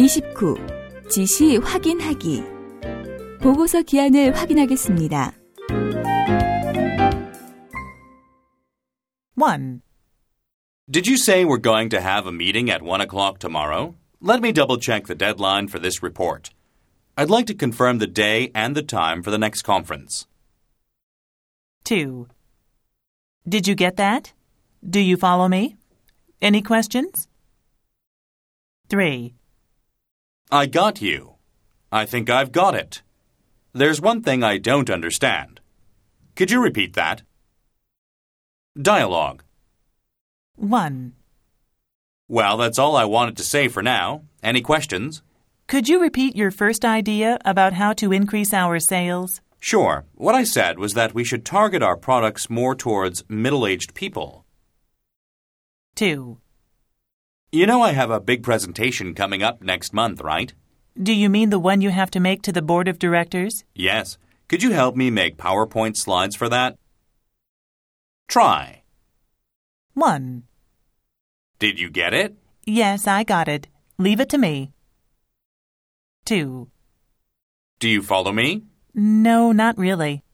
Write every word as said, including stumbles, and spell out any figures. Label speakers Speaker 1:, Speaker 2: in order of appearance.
Speaker 1: 이십구. 지시 확인하기. 보고서 기한을 확인하겠습니다.
Speaker 2: one.
Speaker 3: Did you say we're going to have a meeting at one o'clock tomorrow? Let me double-check the deadline for this report. I'd like to confirm the day and the time for the next conference.
Speaker 2: two. Did you get that? Do you follow me? Any questions? three.
Speaker 3: I got you. I think I've got it. There's one thing I don't understand. Could you repeat that? Dialogue.
Speaker 2: one.
Speaker 3: Well, that's all I wanted to say for now. Any questions?
Speaker 2: Could you repeat your first idea about how to increase our sales?
Speaker 3: Sure. What I said was that we should target our products more towards middle-aged people.
Speaker 2: two.
Speaker 3: You know I have a big presentation coming up next month, right?
Speaker 2: Do you mean the one you have to make to the board of directors?
Speaker 3: Yes. Could you help me make PowerPoint slides for that? Try.
Speaker 2: one.
Speaker 3: Did you get it?
Speaker 2: Yes, I got it. Leave it to me. two.
Speaker 3: Do you follow me?
Speaker 2: No, not really.